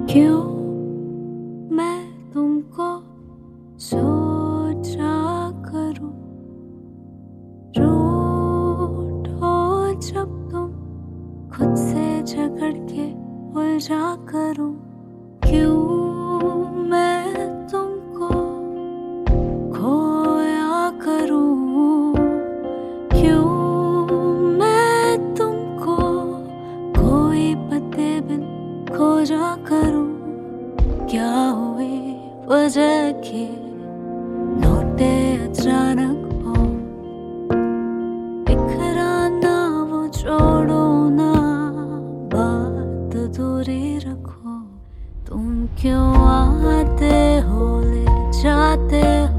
क्यों मैं तुमको सोचा करूं, रूठो जब तुम खुद से झगड़ के उलझा करूं। क्यों मैं तुमको खोया करूं, क्यों मैं तुमको कोई पते बिन खोजा करूं। क्या हुए वजह के लौटे अचानक हो, बिखराना वो छोड़ो ना, बात दूरी रखो। तुम क्यों आते हो ले जाते